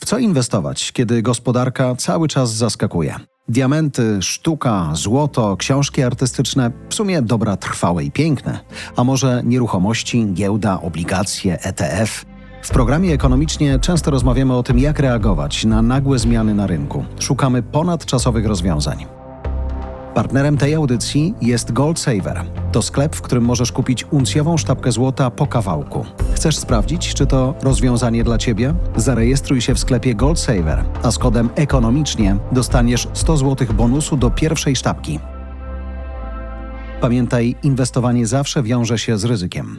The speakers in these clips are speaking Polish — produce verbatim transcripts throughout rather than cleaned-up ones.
W co inwestować, kiedy gospodarka cały czas zaskakuje? Diamenty, sztuka, złoto, książki artystyczne, w sumie dobra trwałe i piękne. A może nieruchomości, giełda, obligacje, E T F? W programie Ekonomicznie często rozmawiamy o tym, jak reagować na nagłe zmiany na rynku. Szukamy ponadczasowych rozwiązań. Partnerem tej audycji jest Gold Saver. To sklep, w którym możesz kupić uncjową sztabkę złota po kawałku. Chcesz sprawdzić, czy to rozwiązanie dla Ciebie? Zarejestruj się w sklepie Gold Saver, a z kodem Ekonomicznie dostaniesz sto złotych bonusu do pierwszej sztabki. Pamiętaj, inwestowanie zawsze wiąże się z ryzykiem.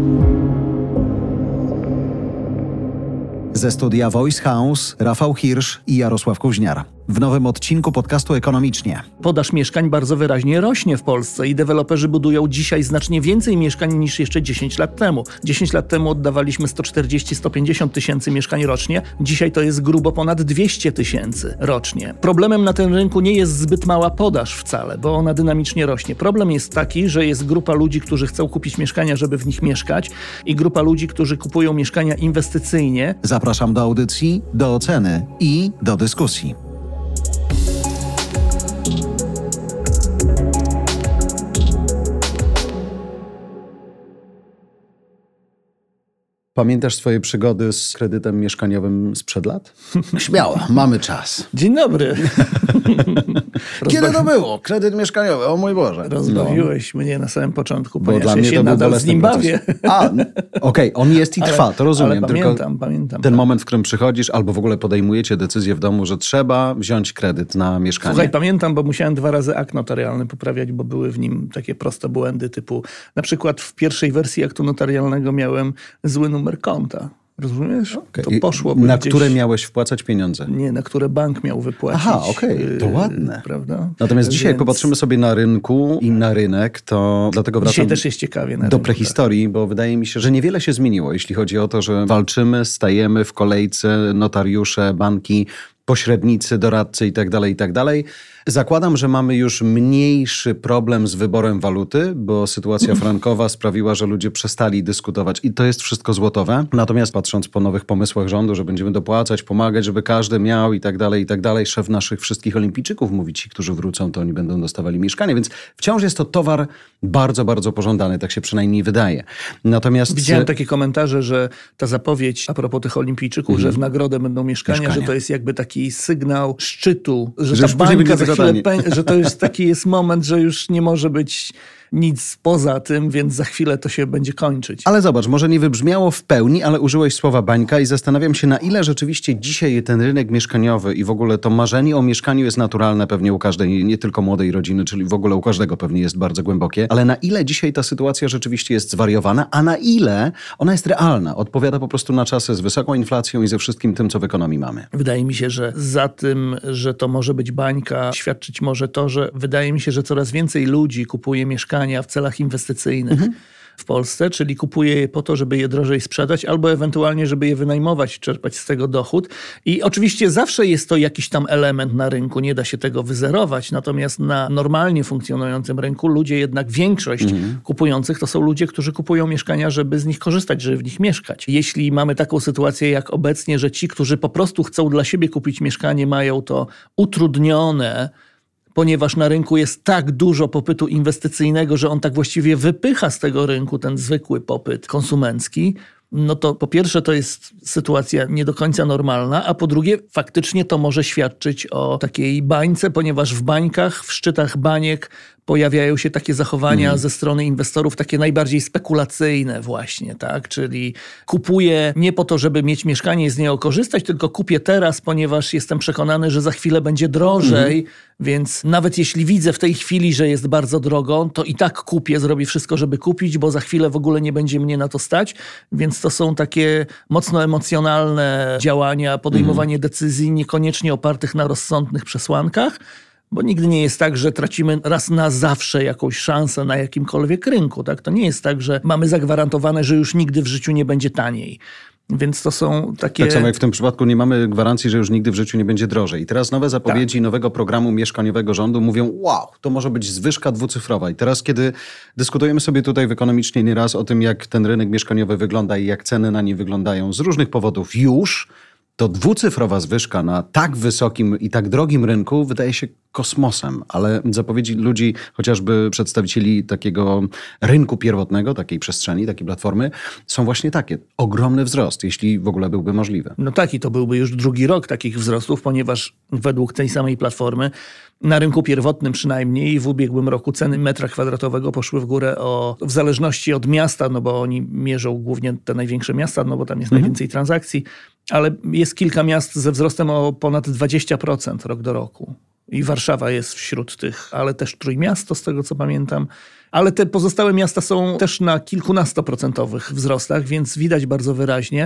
Ze studia Voice House Rafał Hirsch i Jarosław Kuźniar. W nowym odcinku podcastu Ekonomicznie. Podaż mieszkań bardzo wyraźnie rośnie w Polsce i deweloperzy budują dzisiaj znacznie więcej mieszkań niż jeszcze dziesięć lat temu. dziesięć lat temu oddawaliśmy sto czterdzieści do stu pięćdziesięciu tysięcy mieszkań rocznie. Dzisiaj to jest grubo ponad dwieście tysięcy rocznie. Problemem na tym rynku nie jest zbyt mała podaż wcale, bo ona dynamicznie rośnie. Problem jest taki, że jest grupa ludzi, którzy chcą kupić mieszkania, żeby w nich mieszkać, i grupa ludzi, którzy kupują mieszkania inwestycyjnie. Zapraszam do audycji, do oceny i do dyskusji. Pamiętasz swoje przygody z kredytem mieszkaniowym sprzed lat? Śmiało, mamy czas. Dzień dobry. Kiedy to było? Kredyt mieszkaniowy, o mój Boże. Rozbawiłeś no. mnie na samym początku, Bo ponieważ dla ja mnie się to był nadal z nim bawię. A, okej, okay, on jest i trwa, ale, to rozumiem. Ale pamiętam, tylko pamiętam. ten tak. moment, w którym przychodzisz albo w ogóle podejmujecie decyzję w domu, że trzeba wziąć kredyt na mieszkanie. Słuchaj, pamiętam, bo musiałem dwa razy akt notarialny poprawiać, bo były w nim takie proste błędy typu, na przykład w pierwszej wersji aktu notarialnego miałem zły numer konta. Rozumiesz? Okay. To poszło. Na gdzieś... które miałeś wpłacać pieniądze? Nie, na które bank miał wypłacić. Aha, okej, okay. To ładne. Yy, prawda? Natomiast dzisiaj, Więc... jak popatrzymy sobie na rynku i na rynek, to dlatego wracam dzisiaj też jest ciekawie na do rynku, prehistorii, tak. Bo wydaje mi się, że niewiele się zmieniło, jeśli chodzi o to, że walczymy, stajemy w kolejce, notariusze, banki, pośrednicy, doradcy i tak dalej, i tak dalej. Zakładam, że mamy już mniejszy problem z wyborem waluty, bo sytuacja frankowa sprawiła, że ludzie przestali dyskutować i to jest wszystko złotowe. Natomiast patrząc po nowych pomysłach rządu, że będziemy dopłacać, pomagać, żeby każdy miał i tak dalej, i tak dalej, szef naszych wszystkich olimpijczyków mówi, ci, którzy wrócą, to oni będą dostawali mieszkanie, więc wciąż jest to towar bardzo, bardzo pożądany, tak się przynajmniej wydaje. Natomiast... Widziałem takie komentarze, że ta zapowiedź a propos tych olimpijczyków, mm. że w nagrodę będą mieszkania, mieszkania, że to jest jakby taki sygnał szczytu, że, że ta bańka za chwilę, pę- że to jest taki jest moment, że już nie może być nic poza tym, więc za chwilę to się będzie kończyć. Ale zobacz, może nie wybrzmiało w pełni, ale użyłeś słowa bańka i zastanawiam się, na ile rzeczywiście dzisiaj ten rynek mieszkaniowy i w ogóle to marzenie o mieszkaniu jest naturalne pewnie u każdej, nie tylko młodej rodziny, czyli w ogóle u każdego pewnie jest bardzo głębokie, ale na ile dzisiaj ta sytuacja rzeczywiście jest zwariowana, a na ile ona jest realna, odpowiada po prostu na czasy z wysoką inflacją i ze wszystkim tym, co w ekonomii mamy. Wydaje mi się, że za tym, że to może być bańka, świadczyć może to, że wydaje mi się, że coraz więcej ludzi kupuje mieszkania w celach inwestycyjnych mhm. w Polsce, czyli kupuje je po to, żeby je drożej sprzedać, albo ewentualnie, żeby je wynajmować, czerpać z tego dochód. I oczywiście zawsze jest to jakiś tam element na rynku, nie da się tego wyzerować, natomiast na normalnie funkcjonującym rynku ludzie jednak, większość mhm. kupujących to są ludzie, którzy kupują mieszkania, żeby z nich korzystać, żeby w nich mieszkać. Jeśli mamy taką sytuację jak obecnie, że ci, którzy po prostu chcą dla siebie kupić mieszkanie, mają to utrudnione, ponieważ na rynku jest tak dużo popytu inwestycyjnego, że on tak właściwie wypycha z tego rynku ten zwykły popyt konsumencki, no to po pierwsze to jest sytuacja nie do końca normalna, a po drugie faktycznie to może świadczyć o takiej bańce, ponieważ w bańkach, w szczytach baniek pojawiają się takie zachowania mm. ze strony inwestorów, takie najbardziej spekulacyjne właśnie, tak? Czyli kupuję nie po to, żeby mieć mieszkanie i z niego korzystać, tylko kupię teraz, ponieważ jestem przekonany, że za chwilę będzie drożej, mm. więc nawet jeśli widzę w tej chwili, że jest bardzo drogo, to i tak kupię, zrobię wszystko, żeby kupić, bo za chwilę w ogóle nie będzie mnie na to stać, więc to są takie mocno emocjonalne działania, podejmowanie mm. decyzji niekoniecznie opartych na rozsądnych przesłankach, bo nigdy nie jest tak, że tracimy raz na zawsze jakąś szansę na jakimkolwiek rynku. Tak? To nie jest tak, że mamy zagwarantowane, że już nigdy w życiu nie będzie taniej. Więc to są takie... Tak samo jak w tym przypadku nie mamy gwarancji, że już nigdy w życiu nie będzie drożej. I teraz nowe zapowiedzi tak. nowego programu mieszkaniowego rządu mówią, wow, to może być zwyżka dwucyfrowa. I teraz, kiedy dyskutujemy sobie tutaj w Ekonomicznie nieraz o tym, jak ten rynek mieszkaniowy wygląda i jak ceny na nie wyglądają z różnych powodów już, to dwucyfrowa zwyżka na tak wysokim i tak drogim rynku wydaje się kosmosem, ale zapowiedzi ludzi, chociażby przedstawicieli takiego rynku pierwotnego, takiej przestrzeni, takiej platformy, są właśnie takie. Ogromny wzrost, jeśli w ogóle byłby możliwy. No tak, i to byłby już drugi rok takich wzrostów, ponieważ według tej samej platformy na rynku pierwotnym przynajmniej w ubiegłym roku ceny metra kwadratowego poszły w górę o, w zależności od miasta, no bo oni mierzą głównie te największe miasta, no bo tam jest mhm. najwięcej transakcji, ale jest kilka miast ze wzrostem o ponad dwadzieścia procent rok do roku. I Warszawa jest wśród tych, ale też Trójmiasto, z tego co pamiętam. Ale te pozostałe miasta są też na kilkunastoprocentowych wzrostach, więc widać bardzo wyraźnie,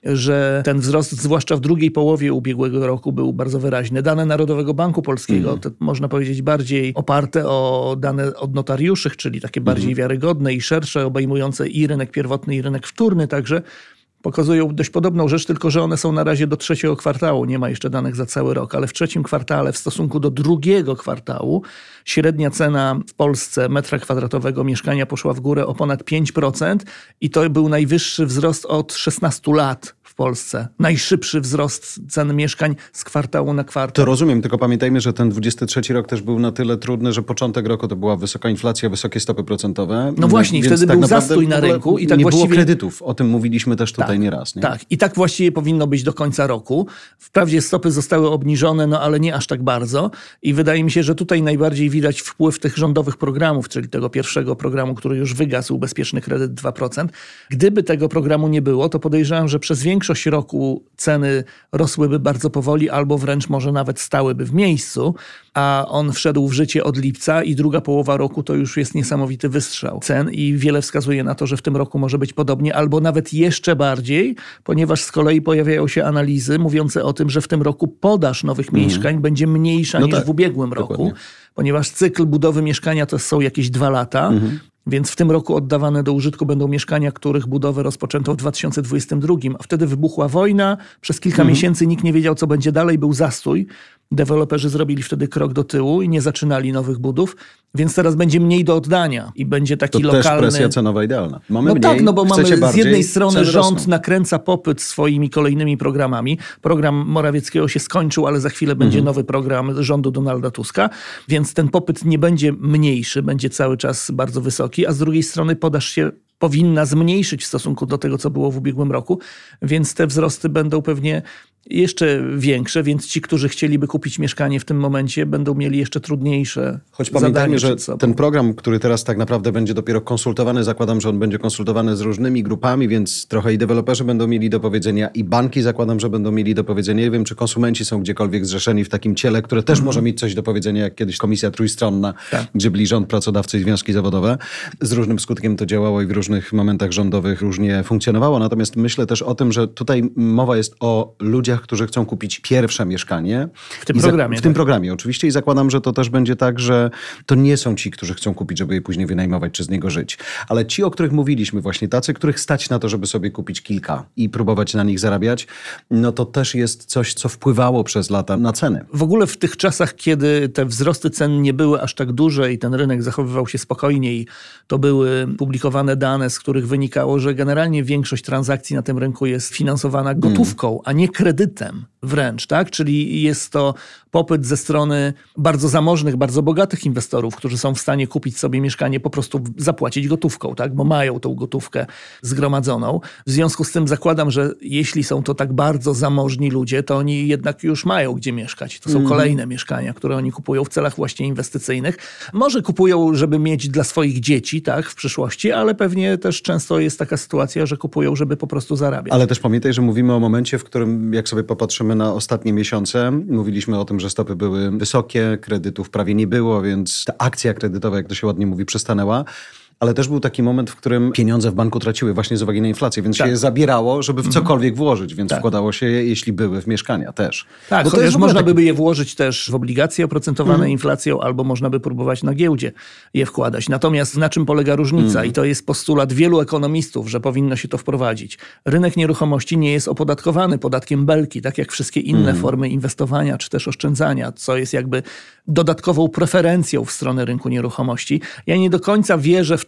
że ten wzrost, zwłaszcza w drugiej połowie ubiegłego roku, był bardzo wyraźny. Dane Narodowego Banku Polskiego, mm. to można powiedzieć bardziej oparte o dane od notariuszy, czyli takie bardziej mm. wiarygodne i szersze, obejmujące i rynek pierwotny, i rynek wtórny także, pokazują dość podobną rzecz, tylko że one są na razie do trzeciego kwartału. Nie ma jeszcze danych za cały rok, ale w trzecim kwartale w stosunku do drugiego kwartału średnia cena w Polsce metra kwadratowego mieszkania poszła w górę o ponad pięć procent i to był najwyższy wzrost od szesnastu lat w Polsce. Najszybszy wzrost cen mieszkań z kwartału na kwartał. To rozumiem, tylko pamiętajmy, że ten dwudziesty trzeci rok też był na tyle trudny, że początek roku to była wysoka inflacja, wysokie stopy procentowe. No właśnie, wtedy tak był zastój na rynku. I tak nie właściwie... było kredytów. O tym mówiliśmy też tutaj tak, nieraz. Nie? Tak, i tak właściwie powinno być do końca roku. Wprawdzie stopy zostały obniżone, no ale nie aż tak bardzo. I wydaje mi się, że tutaj najbardziej widać wpływ tych rządowych programów, czyli tego pierwszego programu, który już wygasł, Bezpieczny Kredyt dwa procent. Gdyby tego programu nie było, to podejrzewam, że przez większość roku ceny rosłyby bardzo powoli albo wręcz może nawet stałyby w miejscu, a on wszedł w życie od lipca i druga połowa roku to już jest niesamowity wystrzał cen i wiele wskazuje na to, że w tym roku może być podobnie albo nawet jeszcze bardziej, ponieważ z kolei pojawiają się analizy mówiące o tym, że w tym roku podaż nowych mm. mieszkań będzie mniejsza no niż tak, w ubiegłym dokładnie. roku, ponieważ cykl budowy mieszkania to są jakieś dwa lata, mm-hmm. Więc w tym roku oddawane do użytku będą mieszkania, których budowę rozpoczęto w dwa tysiące dwudziestym drugim. A wtedy wybuchła wojna, przez kilka mhm. miesięcy nikt nie wiedział, co będzie dalej, był zastój. Deweloperzy zrobili wtedy krok do tyłu i nie zaczynali nowych budów, więc teraz będzie mniej do oddania i będzie taki to lokalny... To też presja cenowa idealna. Mamy no mniej, tak, no bo mamy bardziej, z jednej strony rząd rosną. nakręca popyt swoimi kolejnymi programami. Program Morawieckiego się skończył, ale za chwilę będzie mhm. nowy program rządu Donalda Tuska, więc ten popyt nie będzie mniejszy, będzie cały czas bardzo wysoki, a z drugiej strony podaż się powinna zmniejszyć w stosunku do tego, co było w ubiegłym roku, więc te wzrosty będą pewnie jeszcze większe, więc ci, którzy chcieliby kupić mieszkanie w tym momencie, będą mieli jeszcze trudniejsze Choć pamiętajmy, że sobą. ten program, który teraz tak naprawdę będzie dopiero konsultowany, zakładam, że on będzie konsultowany z różnymi grupami, więc trochę i deweloperzy będą mieli do powiedzenia i banki zakładam, że będą mieli do powiedzenia. Nie wiem, czy konsumenci są gdziekolwiek zrzeszeni w takim ciele, które też mm. może mieć coś do powiedzenia, jak kiedyś komisja trójstronna, tak. gdzie byli rząd, pracodawcy i związki zawodowe. Z różnym skutkiem to działało i w różnych momentach rządowych różnie funkcjonowało. Natomiast myślę też o tym, że tutaj mowa jest o ludziach, którzy chcą kupić pierwsze mieszkanie. W tym programie. Za, w tym tak. programie oczywiście i zakładam, że to też będzie tak, że to nie są ci, którzy chcą kupić, żeby je później wynajmować czy z niego żyć. Ale ci, o których mówiliśmy właśnie, tacy, których stać na to, żeby sobie kupić kilka i próbować na nich zarabiać, no to też jest coś, co wpływało przez lata na ceny. W ogóle w tych czasach, kiedy te wzrosty cen nie były aż tak duże i ten rynek zachowywał się spokojniej, to były publikowane dane, z których wynikało, że generalnie większość transakcji na tym rynku jest finansowana gotówką, hmm. a nie kredytem wręcz, tak? Czyli jest to popyt ze strony bardzo zamożnych, bardzo bogatych inwestorów, którzy są w stanie kupić sobie mieszkanie, po prostu zapłacić gotówką, tak? Bo mają tą gotówkę zgromadzoną. W związku z tym zakładam, że jeśli są to tak bardzo zamożni ludzie, to oni jednak już mają gdzie mieszkać. To są mm. kolejne mieszkania, które oni kupują w celach właśnie inwestycyjnych. Może kupują, żeby mieć dla swoich dzieci, tak? W przyszłości, ale pewnie też często jest taka sytuacja, że kupują, żeby po prostu zarabiać. Ale też pamiętaj, że mówimy o momencie, w którym jak sobie popatrzymy na ostatnie miesiące, mówiliśmy o tym, że stopy były wysokie, kredytów prawie nie było, więc ta akcja kredytowa, jak to się ładnie mówi, przystanęła. Ale też był taki moment, w którym pieniądze w banku traciły właśnie z uwagi na inflację, więc tak. się je zabierało, żeby w cokolwiek włożyć, więc tak. wkładało się je, jeśli były w mieszkania też. Tak, bo to chociaż można taki... by je włożyć też w obligacje oprocentowane mm. inflacją, albo można by próbować na giełdzie je wkładać. Natomiast na czym polega różnica? Mm. I to jest postulat wielu ekonomistów, że powinno się to wprowadzić. Rynek nieruchomości nie jest opodatkowany podatkiem Belki, tak jak wszystkie inne mm. formy inwestowania, czy też oszczędzania, co jest jakby dodatkową preferencją w stronę rynku nieruchomości. Ja nie do końca wierzę w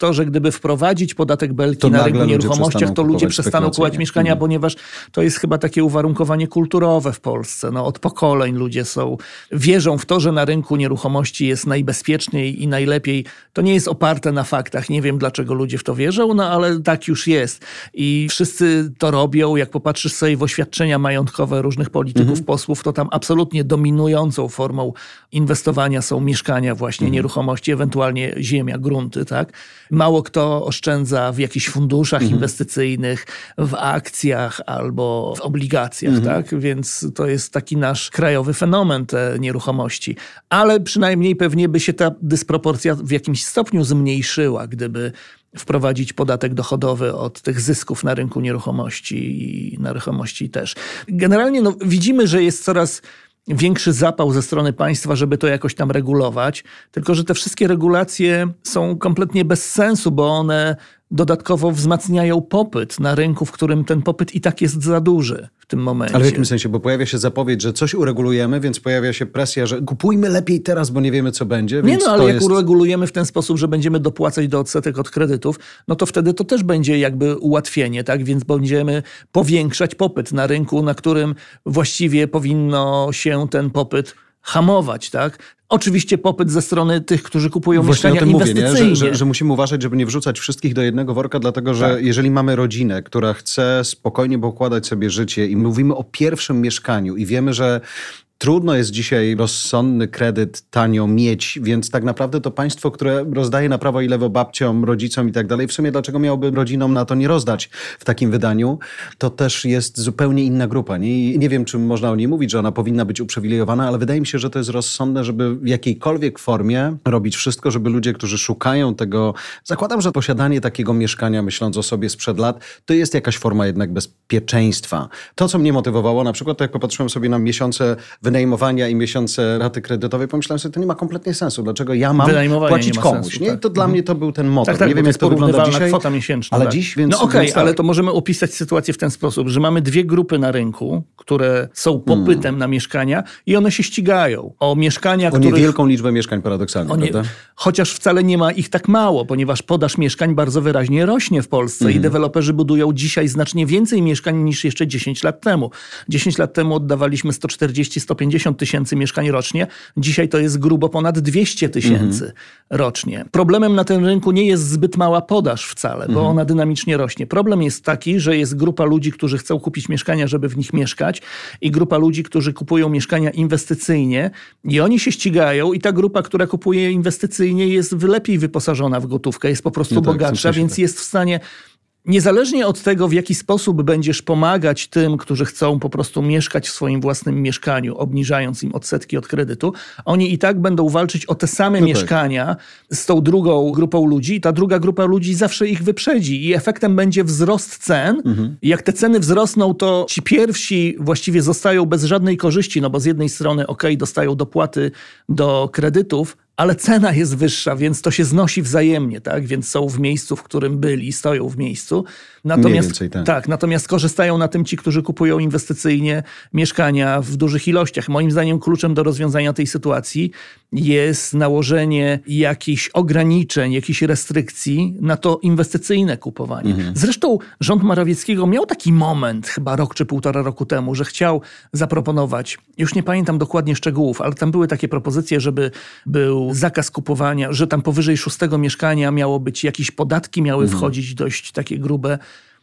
to, że gdyby wprowadzić podatek Belki to na rynku nieruchomościach, to ludzie kupować przestaną kupować mieszkania, mhm. ponieważ to jest chyba takie uwarunkowanie kulturowe w Polsce. No, od pokoleń ludzie są, wierzą w to, że na rynku nieruchomości jest najbezpieczniej i najlepiej. To nie jest oparte na faktach. Nie wiem, dlaczego ludzie w to wierzą, no ale tak już jest. I wszyscy to robią. Jak popatrzysz sobie w oświadczenia majątkowe różnych polityków, mhm. posłów, to tam absolutnie dominującą formą inwestowania są mieszkania właśnie, mhm. nieruchomości, ewentualnie ziemia, grunty, tak? Mało kto oszczędza w jakichś funduszach mhm. inwestycyjnych, w akcjach albo w obligacjach, mhm. tak? Więc to jest taki nasz krajowy fenomen, te nieruchomości. Ale przynajmniej pewnie by się ta dysproporcja w jakimś stopniu zmniejszyła, gdyby wprowadzić podatek dochodowy od tych zysków na rynku nieruchomości i nieruchomości też. Generalnie no, widzimy, że jest coraz większy zapał ze strony państwa, żeby to jakoś tam regulować, tylko że te wszystkie regulacje są kompletnie bez sensu, bo one dodatkowo wzmacniają popyt na rynku, w którym ten popyt i tak jest za duży w tym momencie. Ale w jakim sensie? Bo pojawia się zapowiedź, że coś uregulujemy, więc pojawia się presja, że kupujmy lepiej teraz, bo nie wiemy, co będzie. Nie więc no, ale to jak jest... uregulujemy w ten sposób, że będziemy dopłacać do odsetek od kredytów, no to wtedy to też będzie jakby ułatwienie, tak? Więc będziemy powiększać popyt na rynku, na którym właściwie powinno się ten popyt hamować, tak? Oczywiście popyt ze strony tych, którzy kupują Właśnie mieszkania o tym inwestycyjnie. Mówię, nie? Że, że, że musimy uważać, żeby nie wrzucać wszystkich do jednego worka, dlatego że tak. jeżeli mamy rodzinę, która chce spokojnie pokładać sobie życie i mówimy o pierwszym mieszkaniu i wiemy, że trudno jest dzisiaj rozsądny kredyt tanio mieć, więc tak naprawdę to państwo, które rozdaje na prawo i lewo babciom, rodzicom i tak dalej, w sumie dlaczego miałoby rodzinom na to nie rozdać w takim wydaniu, to też jest zupełnie inna grupa. Nie? I nie wiem, czy można o niej mówić, że ona powinna być uprzywilejowana, ale wydaje mi się, że to jest rozsądne, żeby w jakiejkolwiek formie robić wszystko, żeby ludzie, którzy szukają tego, zakładam, że posiadanie takiego mieszkania, myśląc o sobie sprzed lat, to jest jakaś forma jednak bezpieczeństwa. To, co mnie motywowało, na przykład to jak popatrzyłem sobie na miesiące wynajmowania i miesiące raty kredytowej, pomyślałem sobie, to nie ma kompletnie sensu. Dlaczego ja mam płacić komuś? Sensu, nie? tak. To dla mnie to był ten motor. Tak, tak, nie wiem, jak to wygląda dzisiaj. kwota miesięczna. Ale tak. dziś, więc... No okej, okay, więc tak. ale to możemy opisać sytuację w ten sposób, że mamy dwie grupy na rynku, które są popytem hmm. na mieszkania i one się ścigają. O mieszkania, o których... niewielką liczbę mieszkań paradoksalnie, nie... prawda? Chociaż wcale nie ma ich tak mało, ponieważ podaż mieszkań bardzo wyraźnie rośnie w Polsce hmm. i deweloperzy budują dzisiaj znacznie więcej mieszkań niż jeszcze dziesięć lat temu. dziesięć lat temu oddawaliśmy sto czterdzieści do stu pięćdziesięciu tysięcy mieszkań rocznie. Dzisiaj to jest grubo ponad dwieście tysięcy mhm. rocznie. Problemem na tym rynku nie jest zbyt mała podaż wcale, bo mhm. ona dynamicznie rośnie. Problem jest taki, że jest grupa ludzi, którzy chcą kupić mieszkania, żeby w nich mieszkać i grupa ludzi, którzy kupują mieszkania inwestycyjnie i oni się ścigają i ta grupa, która kupuje inwestycyjnie jest lepiej wyposażona w gotówkę, jest po prostu no tak, bogatsza, więc tak. jest w stanie... Niezależnie od tego, w jaki sposób będziesz pomagać tym, którzy chcą po prostu mieszkać w swoim własnym mieszkaniu, obniżając im odsetki od kredytu, oni i tak będą walczyć o te same no mieszkania tak. z tą drugą grupą ludzi i ta druga grupa ludzi zawsze ich wyprzedzi i efektem będzie wzrost cen. Mhm. I jak te ceny wzrosną, to ci pierwsi właściwie zostają bez żadnej korzyści, no bo z jednej strony okej, okay, dostają dopłaty do kredytów, ale cena jest wyższa, więc to się znosi wzajemnie, tak? Więc są w miejscu, w którym byli, stoją w miejscu. Natomiast, więcej, tak. tak, natomiast korzystają na tym ci, którzy kupują inwestycyjnie mieszkania w dużych ilościach. Moim zdaniem kluczem do rozwiązania tej sytuacji jest nałożenie jakichś ograniczeń, jakichś restrykcji na to inwestycyjne kupowanie. Mhm. Zresztą rząd Morawieckiego miał taki moment, chyba rok czy półtora roku temu, że chciał zaproponować, już nie pamiętam dokładnie szczegółów, ale tam były takie propozycje, żeby był zakaz kupowania, że tam powyżej szóstego mieszkania miało być, jakieś podatki miały mhm. wchodzić dość takie grube.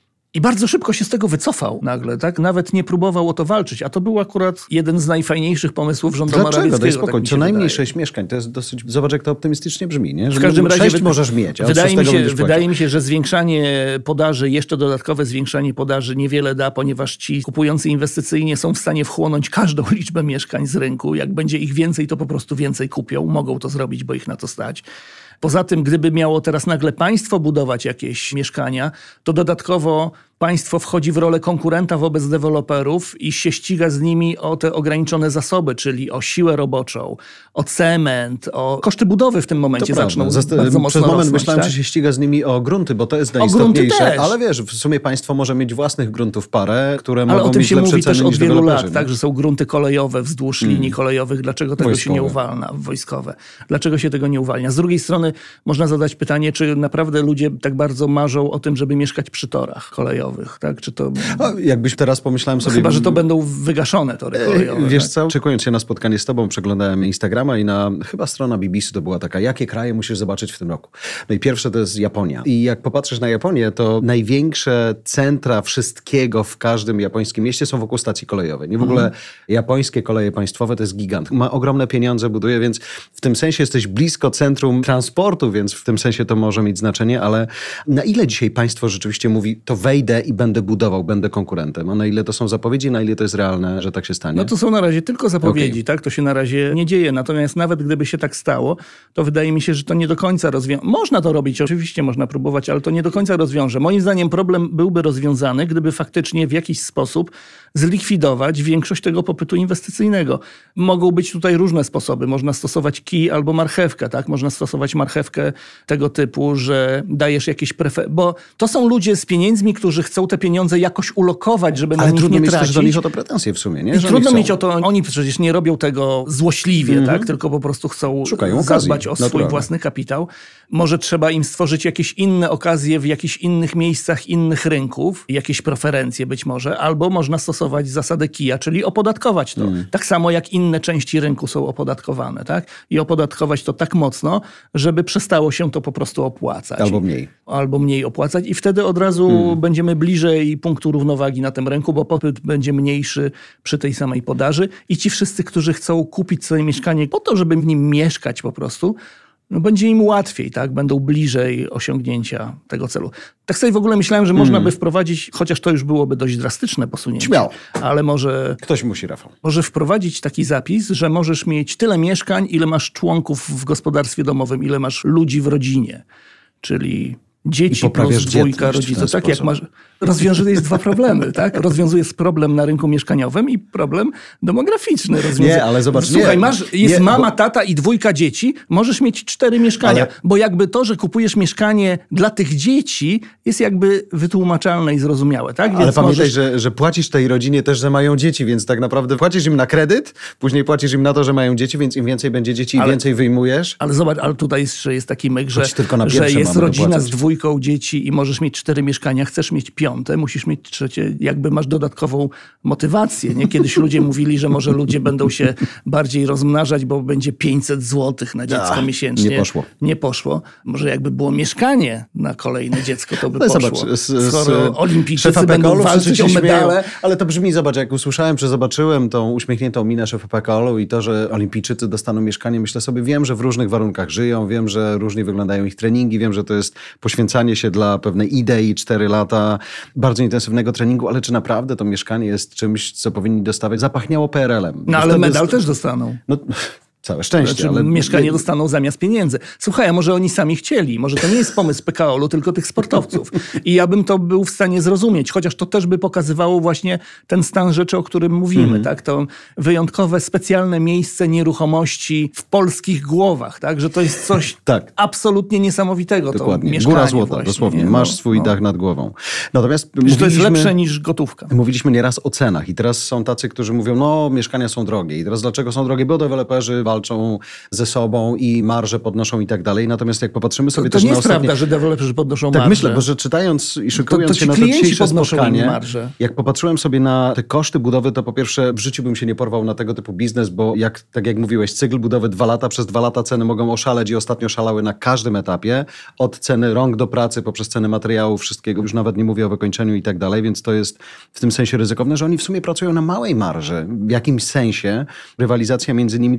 I bardzo szybko się z tego wycofał nagle, tak? Nawet nie próbował o to walczyć, a to był akurat jeden z najfajniejszych pomysłów rządu Dlaczego? Morawieckiego. Daj spokój, tak co najmniej wydaje. sześć mieszkań, to jest dosyć, zobacz jak to optymistycznie brzmi, nie? Że w każdym razie sześć możesz mieć, a wydaje, mi się, wydaje mi się, że zwiększanie podaży, jeszcze dodatkowe zwiększanie podaży niewiele da, ponieważ ci kupujący inwestycyjnie są w stanie wchłonąć każdą liczbę mieszkań z rynku. Jak będzie ich więcej, to po prostu więcej kupią. Mogą to zrobić, bo ich na to stać. Poza tym, gdyby miało teraz nagle państwo budować jakieś mieszkania, to dodatkowo państwo wchodzi w rolę konkurenta wobec deweloperów i się ściga z nimi o te ograniczone zasoby, czyli o siłę roboczą, o cement, o koszty budowy w tym momencie to zaczną Zast- bardzo mocno Przez moment rosnąć, myślałem, tak? czy się ściga z nimi o grunty, bo to jest O grunty najistotniejsze. też. Ale wiesz, w sumie państwo może mieć własnych gruntów parę, które Ale mogą o tym mieć się lepsze mówi ceny też od niż wielu deweloperzy, lat, nie? tak, że są grunty kolejowe wzdłuż linii Mm. kolejowych. Dlaczego tego Wojskowe. się nie uwalnia? Wojskowe. Dlaczego się tego nie uwalnia? Z drugiej strony można zadać pytanie, czy naprawdę ludzie tak bardzo marzą o tym, żeby mieszkać przy torach kolejowych, tak? Czy to... O, jakbyś teraz pomyślałem sobie... Chyba, że to będą wygaszone tory kolejowe. Wiesz tak? co, czekując się na spotkanie z tobą, przeglądałem Instagrama i na chyba strona B B C to była taka, jakie kraje musisz zobaczyć w tym roku. No i pierwsze to jest Japonia. I jak popatrzysz na Japonię, to największe centra wszystkiego w każdym japońskim mieście są wokół stacji kolejowej. Nie w ogóle mhm. japońskie koleje państwowe to jest gigant. Ma ogromne pieniądze, buduje, więc w tym sensie jesteś blisko centrum transportu, więc w tym sensie to może mieć znaczenie, ale na ile dzisiaj państwo rzeczywiście mówi, to wejdę i będę budował, będę konkurentem, a na ile to są zapowiedzi, na ile to jest realne, że tak się stanie? No to są na razie tylko zapowiedzi, Okay. tak? To się na razie nie dzieje. Natomiast nawet gdyby się tak stało, to wydaje mi się, że to nie do końca rozwiąże. Można to robić, oczywiście można próbować, ale to nie do końca rozwiąże. Moim zdaniem problem byłby rozwiązany, gdyby faktycznie w jakiś sposób zlikwidować większość tego popytu inwestycyjnego. Mogą być tutaj różne sposoby. Można stosować kij albo marchewkę, tak? Można stosować marchewkę tego typu, że dajesz jakieś preferencje, bo to są ludzie z pieniędzmi, którzy chcą te pieniądze jakoś ulokować, żeby ale na nich trudno nie mieć tracić. też do nich o to pretensje w sumie, nie? I Że trudno oni mieć o to, oni przecież nie robią tego złośliwie, mm-hmm. tak? Tylko po prostu chcą Szukają zadbać okazji, o swój naturalnie. własny kapitał. Może trzeba im stworzyć jakieś inne okazje w jakichś innych miejscach, innych rynków, jakieś preferencje być może, albo można stosować zasadę kija, czyli opodatkować to. Mm. Tak samo jak inne części rynku są opodatkowane, tak? I opodatkować to tak mocno, żeby przestało się to po prostu opłacać. Albo mniej. Albo mniej opłacać i wtedy od razu mm. będziemy bliżej punktu równowagi na tym rynku, bo popyt będzie mniejszy przy tej samej podaży i ci wszyscy, którzy chcą kupić swoje mieszkanie po to, żeby w nim mieszkać po prostu, no będzie im łatwiej, tak? Będą bliżej osiągnięcia tego celu. Tak sobie w ogóle myślałem, że można mm. by wprowadzić, chociaż to już byłoby dość drastyczne posunięcie. Śmiało. Ale może... Ktoś musi, Rafał. Może wprowadzić taki zapis, że możesz mieć tyle mieszkań, ile masz członków w gospodarstwie domowym, ile masz ludzi w rodzinie. Czyli dzieci plus dwójka rodziców. Tak jak masz... Rozwiązuje dwa problemy, tak? Rozwiązuje problem na rynku mieszkaniowym i problem demograficzny. Rozwiązuje... Nie, ale zobacz, Słuchaj, nie, masz, jest nie, mama, bo... tata i dwójka dzieci, możesz mieć cztery mieszkania, Ale... bo jakby to, że kupujesz mieszkanie dla tych dzieci jest jakby wytłumaczalne i zrozumiałe, tak? Ale Więc pamiętaj, możesz... że, że płacisz tej rodzinie też, że mają dzieci, więc tak naprawdę płacisz im na kredyt, później płacisz im na to, że mają dzieci, więc im więcej będzie dzieci, ale... im więcej wyjmujesz. Ale zobacz, ale tutaj jest, jest taki myk, że, że jest mamy rodzina dopłacać. z dwójką dzieci i możesz mieć cztery mieszkania, chcesz mieć piąte, musisz mieć trzecie, jakby masz dodatkową motywację. Nie? Kiedyś ludzie mówili, że może ludzie będą się bardziej rozmnażać, bo będzie pięćset złotych na dziecko Ach, miesięcznie. nie poszło. Nie poszło. Może jakby było mieszkanie na kolejne dziecko, to by Ale poszło. zobacz, z, Skoro olimpijczycy P K będą O-u walczyć o medale. Ale to brzmi, zobacz, jak usłyszałem, czy zobaczyłem tą uśmiechniętą minę szefa P K O-u i to, że olimpijczycy dostaną mieszkanie, myślę sobie, wiem, że w różnych warunkach żyją, wiem, że różnie wyglądają ich treningi, wiem, że to jest poświęcanie się dla pewnej idei, cztery lata bardzo intensywnego treningu, ale czy naprawdę to mieszkanie jest czymś, co powinni dostawać? Zapachniało P R L-em. No ale medal jest... też dostaną. No, całe szczęście. Znaczy, ale... mieszkanie dostaną zamiast pieniędzy. Słuchaj, a może oni sami chcieli? Może to nie jest pomysł P K O-u, tylko tych sportowców. I ja bym to był w stanie zrozumieć, chociaż to też by pokazywało właśnie ten stan rzeczy, o którym mówimy. Mm. Tak? To wyjątkowe, specjalne miejsce nieruchomości w polskich głowach. Tak? Że to jest coś tak. absolutnie niesamowitego. Dokładnie. To Góra złota, właśnie, dosłownie. Nie? Masz no, swój no. dach nad głową. Natomiast że mówiliśmy, to jest lepsze niż gotówka. Mówiliśmy nieraz o cenach i teraz są tacy, którzy mówią, no mieszkania są drogie. I teraz dlaczego są drogie? Bo deweloperzy walczą ze sobą i marże podnoszą i tak dalej. Natomiast jak popatrzymy sobie to, to też nie na jest ostatnie... prawda, że deweloperzy podnoszą Tak marże. myślę, bo że czytając i szykując to, to się na to klienci dzisiejsze podnoszą spotkanie, marże. jak popatrzyłem sobie na te koszty budowy, to po pierwsze w życiu bym się nie porwał na tego typu biznes, bo jak, tak jak mówiłeś, cykl budowy dwa lata, przez dwa lata ceny mogą oszaleć i ostatnio szalały na każdym etapie. Od ceny rąk do pracy, poprzez ceny materiału, wszystkiego. Już nawet nie mówię o wykończeniu i tak dalej, więc to jest w tym sensie ryzykowne, że oni w sumie pracują na małej marży. W jakimś sensie rywalizacja między nimi też jest duża.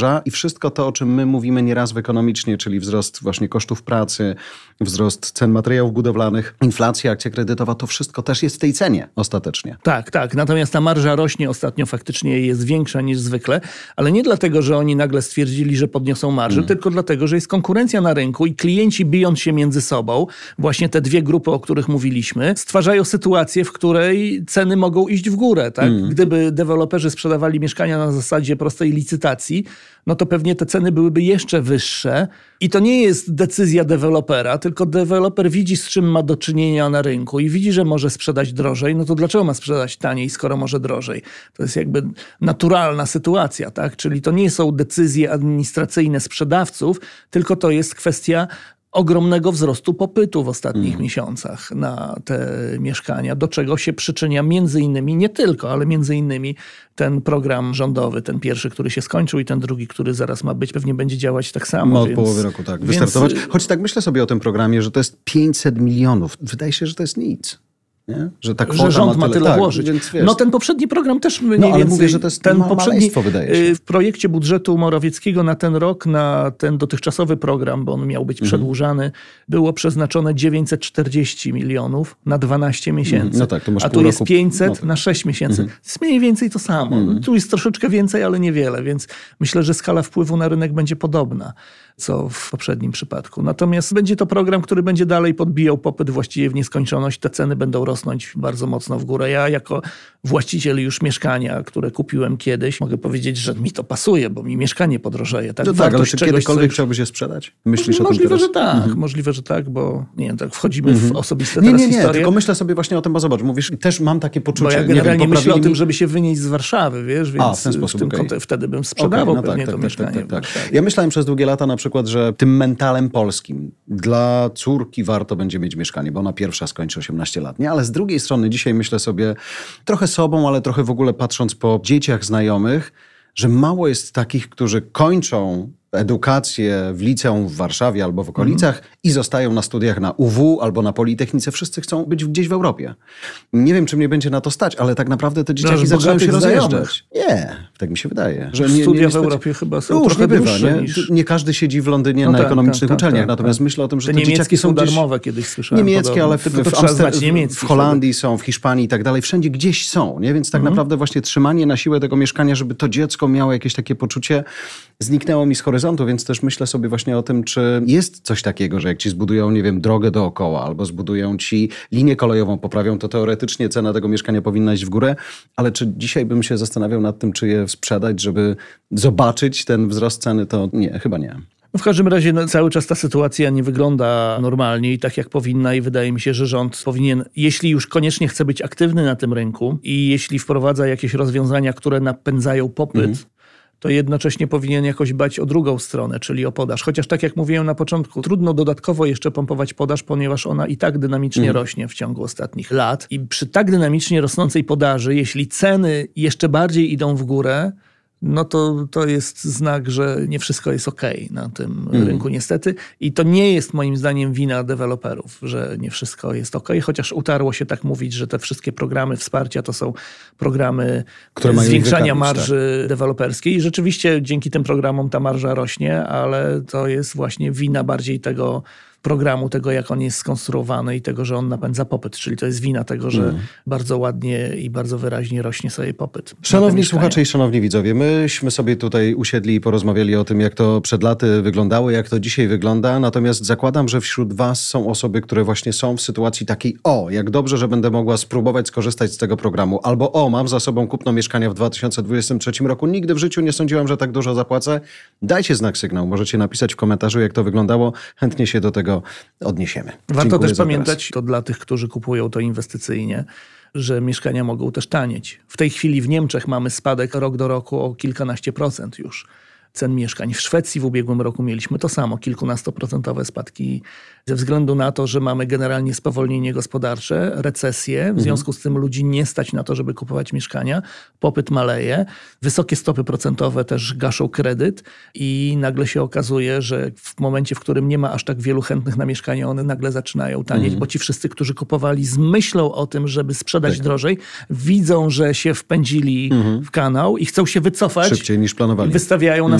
marża i wszystko to, o czym my mówimy nieraz w ekonomicznie, czyli wzrost właśnie kosztów pracy, wzrost cen materiałów budowlanych, inflacja, akcja kredytowa, to wszystko też jest w tej cenie ostatecznie. Tak, tak. Natomiast ta marża rośnie ostatnio, faktycznie jest większa niż zwykle, ale nie dlatego, że oni nagle stwierdzili, że podniosą marżę, mm. tylko dlatego, że jest konkurencja na rynku i klienci, bijąc się między sobą, właśnie te dwie grupy, o których mówiliśmy, stwarzają sytuację, w której ceny mogą iść w górę. Tak? Mm. Gdyby deweloperzy sprzedawali mieszkania na zasadzie prostej licytacji, no to pewnie te ceny byłyby jeszcze wyższe. I to nie jest decyzja dewelopera, tylko deweloper widzi, z czym ma do czynienia na rynku i widzi, że może sprzedać drożej. No to dlaczego ma sprzedać taniej, skoro może drożej? To jest jakby naturalna sytuacja, tak? Czyli to nie są decyzje administracyjne sprzedawców, tylko to jest kwestia ogromnego wzrostu popytu w ostatnich mm. miesiącach na te mieszkania, do czego się przyczynia między innymi, nie tylko, ale między innymi ten program rządowy, ten pierwszy, który się skończył i ten drugi, który zaraz ma być, pewnie będzie działać tak samo. Ma od więc, połowy roku, tak, więc... wystartować. Choć tak myślę sobie o tym programie, że to jest pięćset milionów. Wydaje się, że to jest nic. Nie? Że, ta że rząd ma tyle, tyle tak, włożyć. Więc, no ten poprzedni program też mniej no, ale więcej... mówię, że to jest ten ma, poprzedni, wydaje się. W projekcie budżetu Morawieckiego na ten rok, na ten dotychczasowy program, bo on miał być mhm. przedłużany, było przeznaczone dziewięćset czterdzieści milionów na dwanaście miesięcy. No tak, to masz a tu pół jest roku... pięćset no tak. na sześć miesięcy. Mhm. Jest mniej więcej to samo. Mhm. Tu jest troszeczkę więcej, ale niewiele, więc myślę, że skala wpływu na rynek będzie podobna, co w poprzednim przypadku. Natomiast będzie to program, który będzie dalej podbijał popyt właściwie w nieskończoność. Te ceny będą rosnąć bardzo mocno w górę. Ja jako właściciel już mieszkania, które kupiłem kiedyś, mogę powiedzieć, że mi to pasuje, bo mi mieszkanie podrożeje. Tak, no tak, ale czy czegoś, kiedykolwiek coś... chciałbyś je sprzedać? Myślisz Możliwe, o tym że tak. mhm. Możliwe, że tak, bo nie wiem, tak wchodzimy mhm. w osobiste nie, teraz nie, nie, historie. tylko myślę sobie właśnie o tym, bo zobacz, mówisz, też mam takie poczucie. Bo ja generalnie nie wiem, myślę o tym, mi... żeby się wynieść z Warszawy, wiesz, więc A, w ten sposób, w tym okay. kontek- wtedy bym sprzedawał okay, no pewnie tak, to tak, mieszkanie. Tak, tak, tak. Ja myślałem przez długie lata na przykład, że tym mentalem polskim dla córki warto będzie mieć mieszkanie, bo ona pierwsza skończy osiemnaście lat, nie? Ale z drugiej strony dzisiaj myślę sobie trochę sobą, ale trochę w ogóle patrząc po dzieciach znajomych, że mało jest takich, którzy kończą edukację w liceum w Warszawie albo w okolicach mm. i zostają na studiach na U W albo na Politechnice. Wszyscy chcą być gdzieś w Europie. Nie wiem, czy mnie będzie na to stać, ale tak naprawdę te dzieciaki no, zaczynają się rozjeżdżać. Nie, tak mi się wydaje. Że nie, Studia nie, nie w Europie chyba są już trochę nie bywa, nie? Niż... nie każdy siedzi w Londynie no na tak, ekonomicznych tak, uczelniach, tak, natomiast tak. myślę o tym, że te, te niemieckie dzieciaki są gdzieś... darmowe, kiedyś słyszałem. Niemieckie, podobno. ale w, Tylko w, Amster... niemiecki, w Holandii wtedy. Są, w Hiszpanii i tak dalej. Wszędzie gdzieś są, nie? Więc tak mm. naprawdę właśnie trzymanie na siłę tego mieszkania, żeby to dziecko miało jakieś takie poczucie, zniknęło mi z horyzontu, więc też myślę sobie właśnie o tym, czy jest coś takiego, że jak ci zbudują, nie wiem, drogę dookoła albo zbudują ci linię kolejową, poprawią, to teoretycznie cena tego mieszkania powinna iść w górę, ale czy dzisiaj bym się zastanawiał nad tym, czy je sprzedać, żeby zobaczyć ten wzrost ceny, to nie, chyba nie. W każdym razie no, cały czas ta sytuacja nie wygląda normalnie i tak jak powinna i wydaje mi się, że rząd powinien, jeśli już koniecznie chce być aktywny na tym rynku i jeśli wprowadza jakieś rozwiązania, które napędzają popyt, mhm. to jednocześnie powinien jakoś dbać o drugą stronę, czyli o podaż. Chociaż tak jak mówiłem na początku, trudno dodatkowo jeszcze pompować podaż, ponieważ ona i tak dynamicznie mm. rośnie w ciągu ostatnich lat. I przy tak dynamicznie rosnącej podaży, jeśli ceny jeszcze bardziej idą w górę, no to, to jest znak, że nie wszystko jest okej na tym mm. rynku niestety. I to nie jest moim zdaniem wina deweloperów, że nie wszystko jest okej, chociaż utarło się tak mówić, że te wszystkie programy wsparcia to są programy które zwiększania marży tak. deweloperskiej. I rzeczywiście dzięki tym programom ta marża rośnie, ale to jest właśnie wina bardziej tego programu, tego jak on jest skonstruowany i tego, że on napędza popyt. Czyli to jest wina tego, że mm. bardzo ładnie i bardzo wyraźnie rośnie sobie popyt. Szanowni słuchacze i szanowni widzowie, myśmy sobie tutaj usiedli i porozmawiali o tym, jak to przed laty wyglądało, jak to dzisiaj wygląda. Natomiast zakładam, że wśród was są osoby, które właśnie są w sytuacji takiej, o, jak dobrze, że będę mogła spróbować skorzystać z tego programu. Albo o, mam za sobą kupno mieszkania w dwa tysiące dwudziestym trzecim roku. Nigdy w życiu nie sądziłam, że tak dużo zapłacę. Dajcie znak sygnał. Możecie napisać w komentarzu, jak to wyglądało. Chętnie się do tego odniesiemy. Warto Dziękuję też pamiętać, teraz. to dla tych, którzy kupują to inwestycyjnie, że mieszkania mogą też tanieć. W tej chwili w Niemczech mamy spadek rok do roku o kilkanaście procent już cen mieszkań. W Szwecji w ubiegłym roku mieliśmy to samo, kilkunastoprocentowe spadki ze względu na to, że mamy generalnie spowolnienie gospodarcze, recesję, w związku z tym ludzi nie stać na to, żeby kupować mieszkania, popyt maleje, wysokie stopy procentowe też gaszą kredyt i nagle się okazuje, że w momencie, w którym nie ma aż tak wielu chętnych na mieszkanie, one nagle zaczynają tanieć, mhm. bo ci wszyscy, którzy kupowali z myślą o tym, żeby sprzedać tak. drożej, widzą, że się wpędzili mhm. w kanał i chcą się wycofać. Szybciej niż planowali. Wystawiają na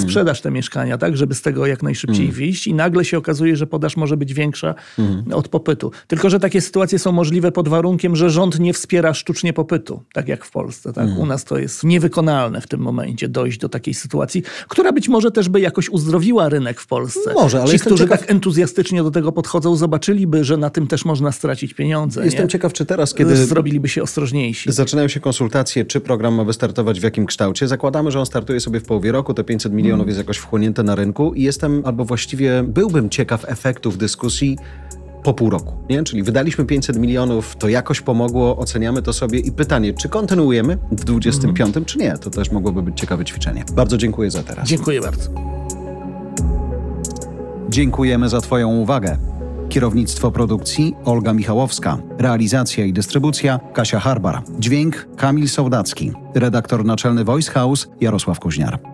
sprzedasz te mieszkania, tak, żeby z tego jak najszybciej mm. wyjść i nagle się okazuje, że podaż może być większa mm. od popytu. Tylko że takie sytuacje są możliwe pod warunkiem, że rząd nie wspiera sztucznie popytu, tak jak w Polsce. Tak? Mm. U nas to jest niewykonalne w tym momencie dojść do takiej sytuacji, która być może też by jakoś uzdrowiła rynek w Polsce. Może, ale ci, którzy ciekaw... tak entuzjastycznie do tego podchodzą, zobaczyliby, że na tym też można stracić pieniądze. Jestem nie? ciekaw, czy teraz, kiedy zrobiliby się ostrożniejsi. Zaczynają się konsultacje, czy program ma wystartować w jakim kształcie. Zakładamy, że on startuje sobie w połowie roku, te pięćset milionów mm. jest jakoś wchłonięte na rynku i jestem, albo właściwie byłbym ciekaw efektów dyskusji po pół roku. Nie? Czyli wydaliśmy pięćset milionów, to jakoś pomogło, oceniamy to sobie i pytanie, czy kontynuujemy w dwudziestym piątym, mm. czy nie? To też mogłoby być ciekawe ćwiczenie. Bardzo dziękuję za teraz. Dziękuję bardzo. Dziękujemy za Twoją uwagę. Kierownictwo produkcji Olga Michałowska. Realizacja i dystrybucja Kasia Harbar. Dźwięk Kamil Sołdacki. Redaktor naczelny Voice House Jarosław Kuźniar.